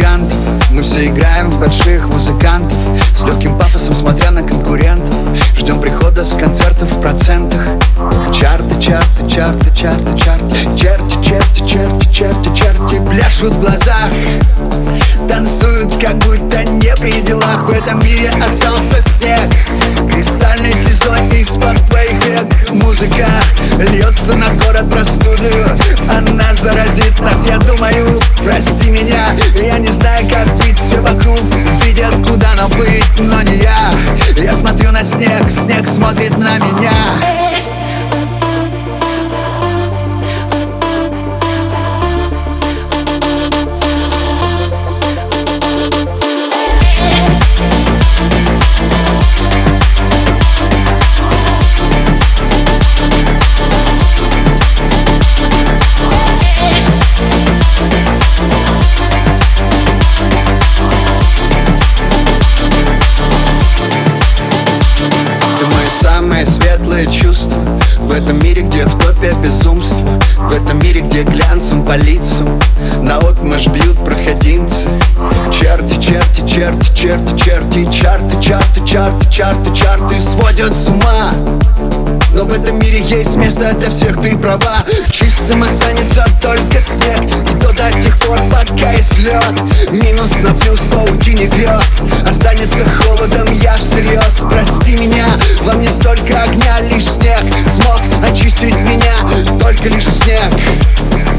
гигантов. Мы все играем в больших музыкантов, с легким пафосом смотря на конкурентов. Ждем прихода с концертов в процентах. Чарты, чарты, чарты, чарты, чарты. Черти, черти, черти, черти, черти пляшут в глазах, танцуют, как будто не при делах. В этом мире остался снег, кристальной слезой из-под твоих век. Музыка льется на город простудою, она заразит нас, я думаю. Прости меня, я не знаю, как быть. Все вокруг видят, куда нам быть, но не я. Я смотрю на снег, снег смотрит на меня. Самое светлое чувство в этом мире, где в топе безумство, в этом мире, где глянцем по лицам наотмашь бьют проходимцы. Черти, черти, черти, черти, черти, чарты, чарты, чарты, чарты, чарты сводят с ума. Но в этом мире есть место для всех, ты права. Чистым останется только снег, и то до тех пор, пока есть лед. Минус на плюс паутине грез, останется холодом, я всерьез. Прости меня, во мне столько огня, лишь снег смог очистить меня, только лишь снег.